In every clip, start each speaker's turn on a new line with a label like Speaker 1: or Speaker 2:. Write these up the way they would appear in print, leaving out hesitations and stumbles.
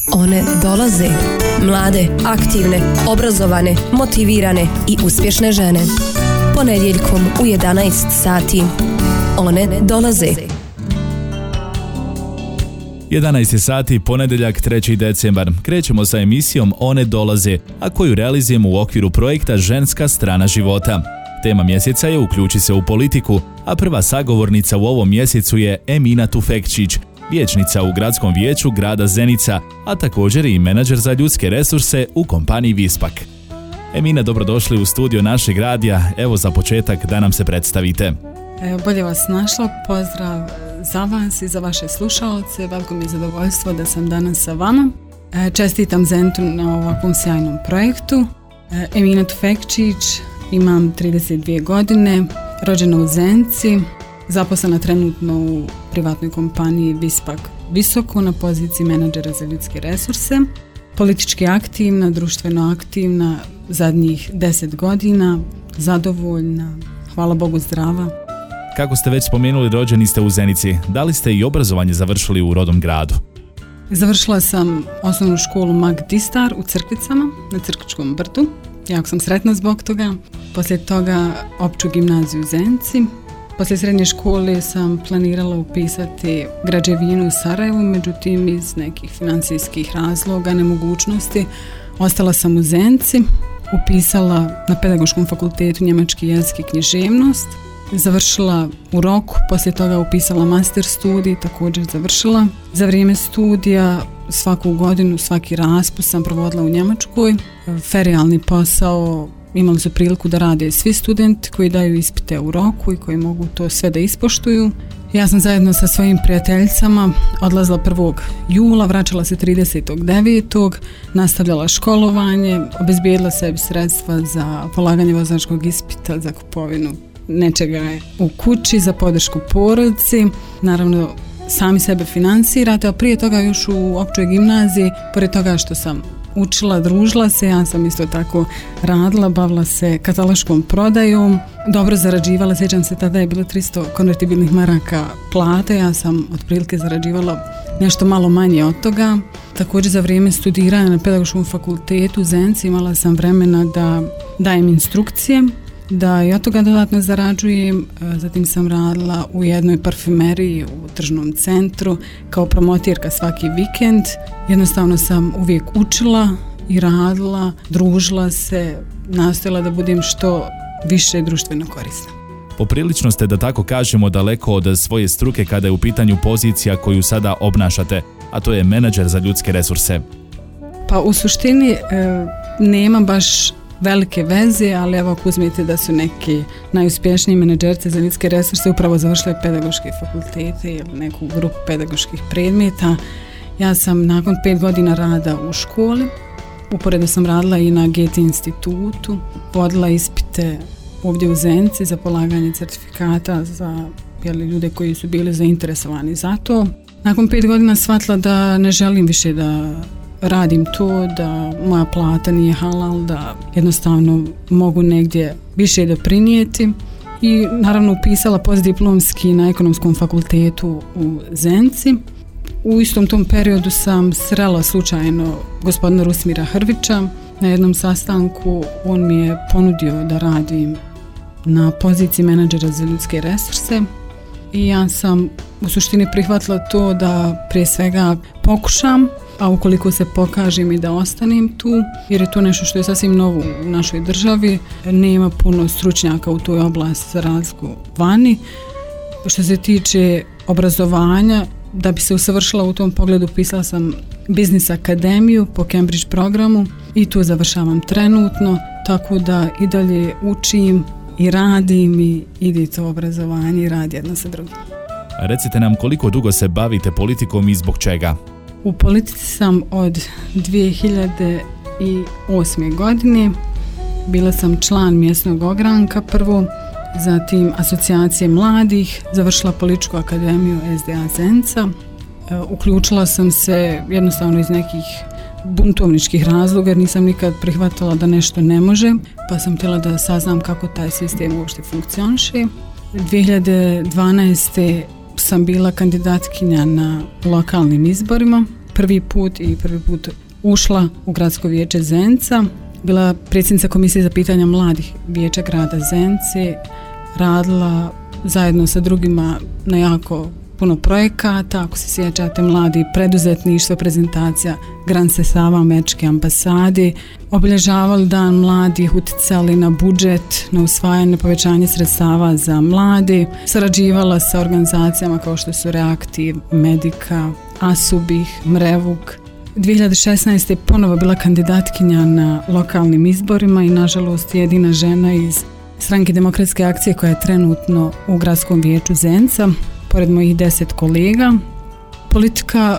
Speaker 1: One dolaze. Mlade, aktivne, obrazovane, motivirane i uspješne žene. Ponedjeljkom u 11 sati. One dolaze.
Speaker 2: 11 sati, ponedjeljak, 3. decembar. Krećemo sa emisijom One dolaze, a koju realizujemo u okviru projekta Ženska strana života. Tema mjeseca je Uključi se u politiku, a prva sagovornica u ovom mjesecu je Emina Tufekčić, vijećnica u Gradskom vijeću grada Zenica, a također i menadžer za ljudske resurse u kompaniji Vispak. Emina, dobrodošli u studio našeg radija. Evo za početak da nam se predstavite.
Speaker 3: Bolje vas našla, pozdrav za vas i za vaše slušalce. Veliko mi je zadovoljstvo da sam danas sa vama. Čestitam Zenitu na ovakvom sjajnom projektu. Emina Tufekčić, imam 32 godine, rođena u Zenici, zaposlena trenutno u privatnoj kompaniji Vispak Visoko na poziciji menadžera za ljudske resurse. Politički aktivna, društveno aktivna, zadnjih 10 godina, zadovoljna, hvala Bogu zdrava.
Speaker 2: Kako ste već spomenuli, rođeni ste u Zenici. Da li ste i obrazovanje završili u rodnom gradu?
Speaker 3: Završila sam osnovnu školu Mag Distar u Crkvicama, na Crkvičkom brdu. Jako sam sretna zbog toga. Poslije toga opću gimnaziju u Zenici. Poslije srednje škole sam planirala upisati građevinu u Sarajevu, međutim iz nekih financijskih razloga, nemogućnosti, ostala sam u Zenici, upisala na Pedagoškom fakultetu njemački jezik i književnost, završila u roku, poslije toga upisala master studij, također završila. Za vrijeme studija svaku godinu, svaki raspust sam provodila u Njemačkoj. Ferijalni posao imali su priliku da rade svi studenti koji daju ispite u roku i koji mogu to sve da ispoštuju. Ja sam zajedno sa svojim prijateljicama odlazila 1. jula, vraćala se 30.9. nastavljala školovanje, obezbijedila sebi sredstva za polaganje vozačkog ispita, za kupovinu nečega u kući, za podršku porodici. Naravno, sami sebe financirate, a prije toga još u općoj gimnaziji, pored toga što sam učila, družila se, ja sam isto tako radila, bavila se kataloškom prodajom, dobro zarađivala, sjećam se tada je bilo 300 konvertibilnih maraka plate, ja sam otprilike zarađivala nešto malo manje od toga. Također za vrijeme studiranja na Pedagoškom fakultetu u Zenici imala sam vremena da dajem instrukcije, da i od toga dodatno zarađujem. Zatim sam radila u jednoj parfumeriji u tržnom centru kao promotirka svaki vikend. Jednostavno sam uvijek učila i radila, družila se, nastojala da budem što više društveno korisna.
Speaker 2: Poprilično ste, da tako kažemo, daleko od svoje struke kada je u pitanju pozicija koju sada obnašate, a to je menadžer za ljudske resurse.
Speaker 3: Pa u suštini nema baš velike veze, ali evo ako uzmete da su neki najuspješniji menadžerci za ljudske resurse upravo završili pedagoške fakultete ili neku grupu pedagoških predmeta. Ja sam nakon 5 godina rada u školi, uporedo sam radila i na GT institutu, vodila ispite ovdje u Zenici za polaganje certifikata za ljude koji su bili zainteresovani za to. Nakon 5 godina shvatila da ne želim više da radim to, da moja plata nije halal, da jednostavno mogu negdje više doprinijeti i naravno upisala postdiplomski na Ekonomskom fakultetu u Zenici. U istom tom periodu sam srela slučajno gospodina Rusmira Hrvića na jednom sastanku. On mi je ponudio da radim na poziciji menadžera za ljudske resurse i ja sam u suštini prihvatila to da prije svega pokušam, a ukoliko se pokažem i da ostanem tu, jer je to nešto što je sasvim novo u našoj državi, nema puno stručnjaka u toj oblasti za razliku vani. Što se tiče obrazovanja, da bi se usavršila u tom pogledu, pisala sam Biznis akademiju po Cambridge programu i tu završavam trenutno, tako da i dalje učim i radim i ide to obrazovanje i rad jedno sa drugim.
Speaker 2: Recite nam koliko dugo se bavite politikom i zbog čega?
Speaker 3: U politici sam od 2008. godine. Bila sam član mjesnog ogranka prvo, zatim asocijacije mladih, završila političku akademiju SDA Zenica. Uključila sam se jednostavno iz nekih buntovničkih razloga jer nisam nikad prihvatila da nešto ne može, pa sam htjela da saznam kako taj sistem uopšte funkcioniše. 2012. sam bila kandidatkinja na lokalnim izborima. prvi put ušla u gradsko vijeće Zenica. Bila predsjednica komisije za pitanja mladih vijeća grada Zenice, radila zajedno sa drugima na jako puno projekata, ako se sjećate, mladi preduzetništvo, prezentacija Grand sredstava Američke ambasade, obilježavali dan mladih, uticali na budžet, na usvajanje, povećanje sredstava za mlade, sarađivala sa organizacijama kao što su Reaktiv, Medika, Asubih, Mrevuk. 2016. ponovo bila kandidatkinja na lokalnim izborima i nažalost jedina žena iz Stranke demokratske akcije koja je trenutno u gradskom vijeću Zenica, pored mojih 10 kolega. Politika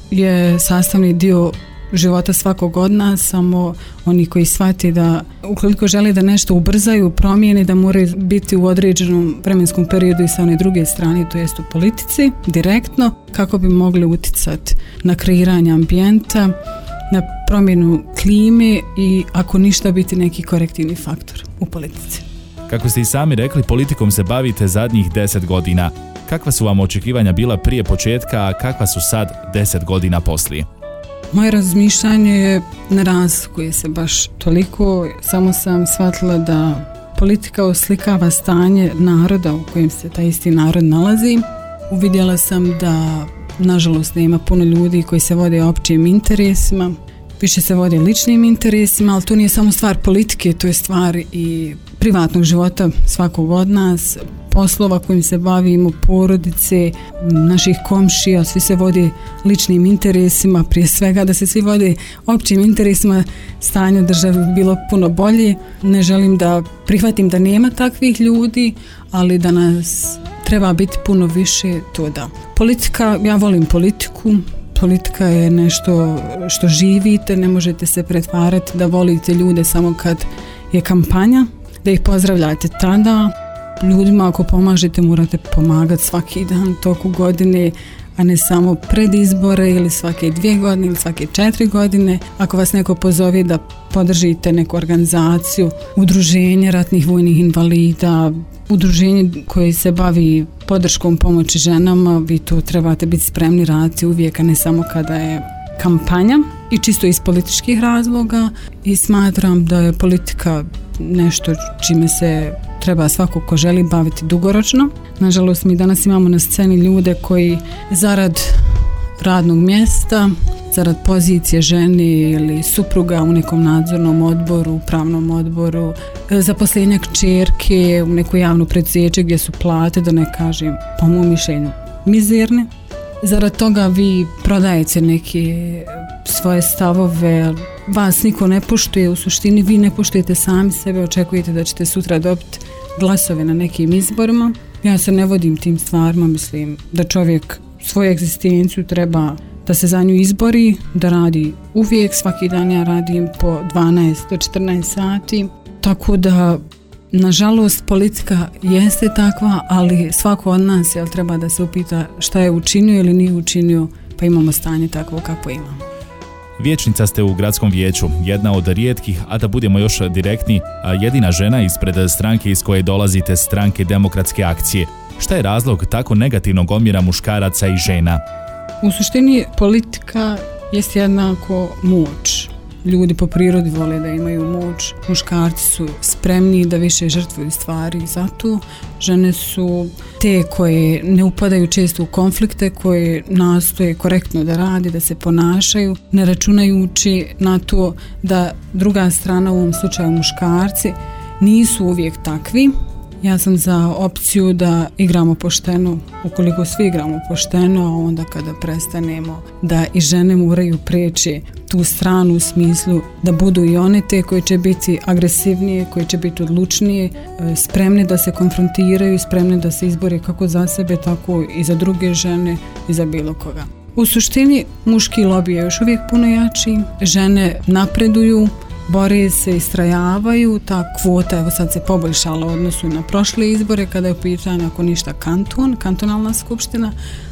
Speaker 3: je sastavni dio života svakog od nas, samo oni koji shvati da ukoliko žele da nešto ubrzaju, promijeni, da moraju biti u određenom vremenskom periodu i sa one druge strane, to jest u politici, direktno, kako bi mogli uticati na kreiranje ambijenta, na promjenu klime i ako ništa biti neki korektivni faktor u politici.
Speaker 2: Kako ste i sami rekli, politikom se bavite zadnjih 10 godina. Kakva su vam očekivanja bila prije početka, a kakva su sad 10 godina poslije?
Speaker 3: Moje razmišljanje ne razlikuje se baš toliko, samo sam shvatila da politika oslikava stanje naroda u kojem se taj isti narod nalazi. Uvidjela sam da nažalost nema puno ljudi koji se vode općim interesima, više se vode ličnim interesima, ali to nije samo stvar politike, to je stvar i privatnog života svakog od nas, poslova kojim se bavimo, porodice, naših komšija, svi se vode ličnim interesima, prije svega da se svi vode općim interesima, stanje države bi bilo puno bolje. Ne želim da prihvatim da nema takvih ljudi, ali da nas treba biti puno više, to da. Politika, ja volim politiku. Politika je nešto što živite, ne možete se pretvarati da volite ljude samo kad je kampanja, da ih pozdravljate tada. Ljudima ako pomažete morate pomagati svaki dan toku godine, a ne samo pred izbore ili svake 2 godine ili svake 4 godine. Ako vas neko pozove da podržite neku organizaciju, udruženje ratnih vojnih invalida, udruženje koje se bavi podrškom pomoći ženama, vi to trebate biti spremni raditi uvijek, a ne samo kada je kampanja, i čisto iz političkih razloga. I smatram da je politika nešto čime se treba svako ko želi baviti dugoročno. Nažalost, mi danas imamo na sceni ljude koji zarad radnog mjesta, zarad pozicije žene ili supruga u nekom nadzornom odboru, upravnom odboru, zaposlenja kćerke u neko javno preduzeće gdje su plate, da ne kažem po mom mišljenju, mizerne. Zarad toga vi prodajete neke svoje stavove, vas niko ne poštuje, u suštini vi ne poštujete sami sebe, očekujete da ćete sutra dobiti glasove na nekim izborima. Ja se ne vodim tim stvarima, mislim da čovjek svoju egzistenciju treba da se za nju izbori, da radi uvijek, svaki dan ja radim po 12 do 14 sati, tako da nažalost politika jeste takva, ali svako od nas treba da se upita šta je učinio ili nije učinio, pa imamo stanje takvo kako imamo.
Speaker 2: Vijećnica ste u gradskom vijeću, jedna od rijetkih, a da budemo još direktni, jedina žena ispred stranke iz koje dolazite, Stranke demokratske akcije. Šta je razlog tako negativnog omjera muškaraca i žena?
Speaker 3: U suštini politika jest jednako moć. Ljudi po prirodi vole da imaju moć, muškarci su spremni da više žrtvuju stvari, zato žene su te koje ne upadaju često u konflikte, koje nastoje korektno da rade, da se ponašaju, ne računajući na to da druga strana, u ovom slučaju muškarci, nisu uvijek takvi. Ja sam za opciju da igramo pošteno, ukoliko svi igramo pošteno, a onda kada prestanemo da i žene moraju preći tu stranu u smislu da budu i one te koje će biti agresivnije, koje će biti odlučnije, spremne da se konfrontiraju, spremne da se izbore kako za sebe, tako i za druge žene i za bilo koga. U suštini muški lobby je još uvijek puno jači, žene napreduju, bore se, istrajavaju, ta kvota evo sad se poboljšala u odnosu na prošle izbore kada je u pitanju ako ništa kantonalna skupština,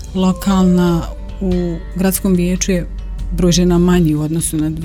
Speaker 3: lokalna u gradskom vijeću je broj žena manji u odnosu na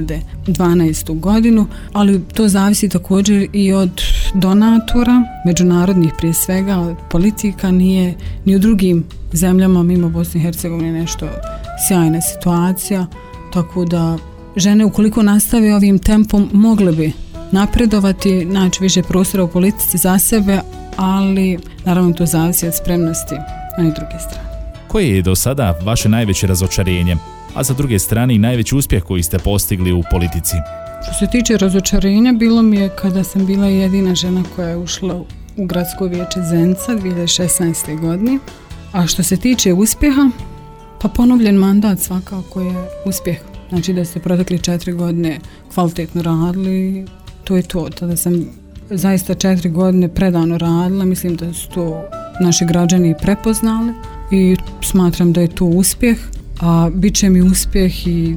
Speaker 3: 2012. godinu, ali to zavisi također i od donatora, međunarodnih prije svega, od politika, nije ni u drugim zemljama mimo Bosne i Hercegovine nešto sjajna situacija, tako da žene ukoliko nastave ovim tempom mogle bi napredovati, naći više prostora u politici za sebe, ali naravno to zavisi od spremnosti na druge strane.
Speaker 2: Koje je do sada vaše najveće razočarenje, a sa druge strane i najveći uspjeh koji ste postigli u politici?
Speaker 3: Što se tiče razočarenja, bilo mi je kada sam bila jedina žena koja je ušla u gradsko vijeće Zenica 2016. godine. A što se tiče uspjeha, pa ponovljen mandat svakako je uspjeh. Znači da ste protekli 4 godine kvalitetno radili, to je to. Tada sam zaista 4 godine predano radila, mislim da su to naši građani prepoznali i smatram da je to uspjeh. A bit će mi uspjeh i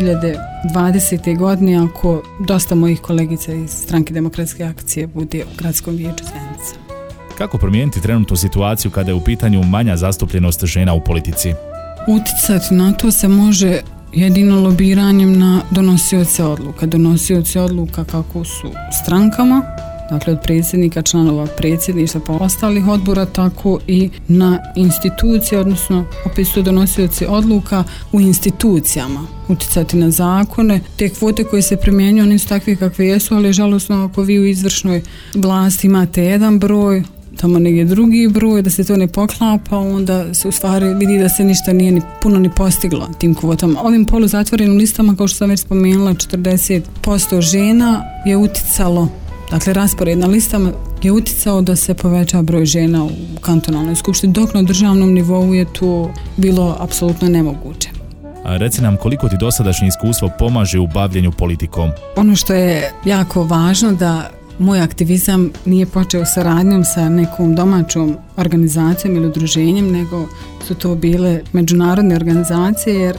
Speaker 3: 2020. godine ako dosta mojih kolegica iz Stranke demokratske akcije bude u gradskom vijeću Zenica.
Speaker 2: Kako promijeniti trenutnu situaciju kada je u pitanju manja zastupljenost žena u politici?
Speaker 3: Uticati na to se može jedino lobiranjem na donosioce odluka. Donosioce odluka kako su strankama, dakle od predsjednika, članova predsjedništva pa ostalih odbora, tako i na institucije, odnosno opet su donosioci odluka u institucijama. Uticati na zakone, te kvote koje se primjenjuju, one su takve kakve jesu, ali žalosno ako vi u izvršnoj vlasti imate jedan broj, tamo negdje drugi broj, da se to ne poklapa, onda se u stvari vidi da se ništa nije puno ni postiglo tim kvotama. Ovim poluzatvorenim listama, kao što sam već spomenula, 40% žena je uticalo, dakle raspored na listama je uticao da se poveća broj žena u kantonalnoj skupštini, dok na državnom nivou je to bilo apsolutno nemoguće.
Speaker 2: A reci nam koliko ti dosadašnje iskustvo pomaže u bavljenju politikom?
Speaker 3: Ono što je jako važno da moj aktivizam nije počeo saradnjom sa nekom domaćom organizacijom ili udruženjem, nego su to bile međunarodne organizacije, jer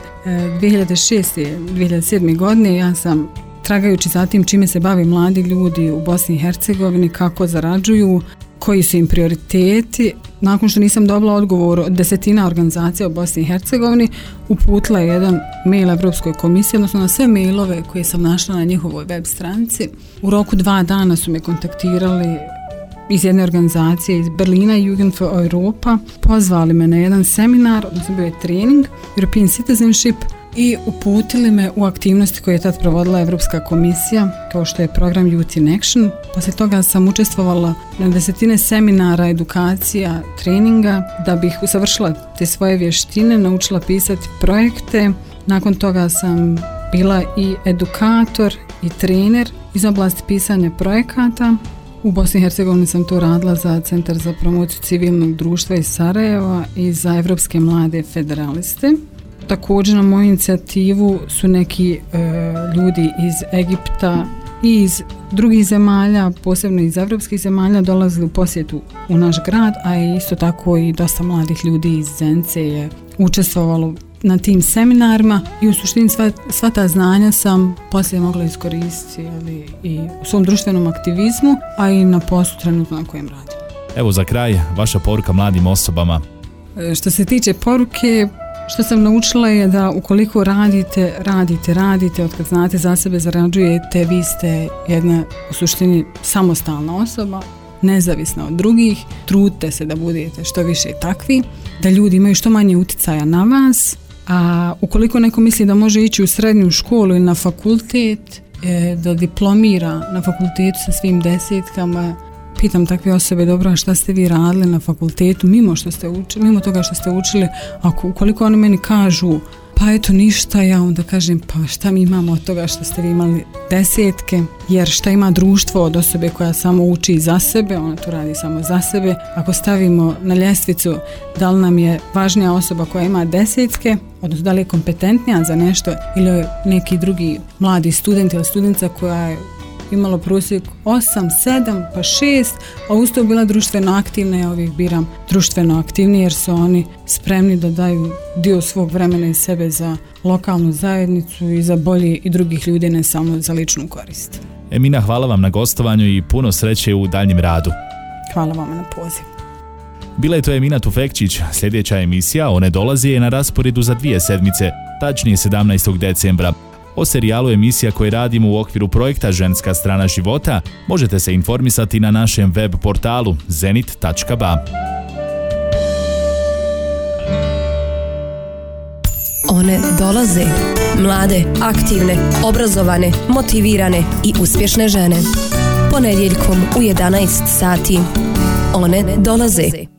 Speaker 3: 2006-2007. godine ja sam, tragajući za tim čime se bave mladi ljudi u Bosni i Hercegovini, kako zarađuju, koji su im prioriteti, nakon što nisam dobila odgovor od desetina organizacija u Bosni i Hercegovini, uputila je jedan mail Evropskoj komisiji, odnosno na sve mailove koje sam našla na njihovoj web stranici. U roku 2 dana su me kontaktirali iz jedne organizacije iz Berlina, Jugend für Europa, pozvali me na jedan seminar, odnosno bio je trening, European Citizenship, i uputili me u aktivnosti koje je tad provodila Evropska komisija, kao što je program Youth in Action. Poslije toga sam učestvovala na desetine seminara, edukacija, treninga, da bih usavršila te svoje vještine, naučila pisati projekte. Nakon toga sam bila i edukator i trener iz oblasti pisanja projekata. U Bosni i Hercegovini sam to radila za Centar za promociju civilnog društva iz Sarajeva i za Evropske mlade federaliste. Također na moju inicijativu su neki ljudi iz Egipta i iz drugih zemalja, posebno iz evropskih zemalja, dolazili u posjetu u naš grad, a isto tako i dosta mladih ljudi iz Zenice je učestvovalo na tim seminarima i u suštini sva ta znanja sam poslije mogla iskoristiti i u svom društvenom aktivizmu, a i na poslu trenutno na kojem radim.
Speaker 2: Evo za kraj, vaša poruka mladim osobama.
Speaker 3: Što se tiče poruke, što sam naučila je da ukoliko radite, otkad znate za sebe, zarađujete, vi ste jedna u suštini samostalna osoba, nezavisna od drugih, trudite se da budete što više takvi, da ljudi imaju što manje uticaja na vas, a ukoliko neko misli da može ići u srednju školu ili na fakultet, da diplomira na fakultetu sa svim desetkama, pitam takve osobe, dobro, a šta ste vi radili na fakultetu mimo toga što ste učili, ukoliko oni meni kažu pa eto ništa, ja onda kažem pa šta mi imamo od toga što ste vi imali desetke, jer šta ima društvo od osobe koja samo uči za sebe, ona to radi samo za sebe. Ako stavimo na ljestvicu da li nam je važnija osoba koja ima desetke, odnosno da li je kompetentnija za nešto, ili neki drugi mladi student ili studentica koja je imalo prosjek 8, 7, pa 6, a uz to bila društveno aktivna, ja uvijek biram društveno aktivni jer su oni spremni da daju dio svog vremena i sebe za lokalnu zajednicu i za bolje i drugih ljudi, ne samo za ličnu korist.
Speaker 2: Emina, hvala vam na gostovanju i puno sreće u daljnjem radu.
Speaker 3: Hvala vam na poziv.
Speaker 2: Bila je to Emina Tufekčić. Sljedeća emisija One dolazi je na rasporedu za 2 sedmice, tačnije 17. decembra. O serijalu emisija koje radimo u okviru projekta Ženska strana života možete se informisati na našem web portalu zenit.ba.
Speaker 1: One dolaze. Mlade, aktivne, obrazovane, motivirane i uspješne žene. Ponedjeljkom u 11 sati. One dolaze.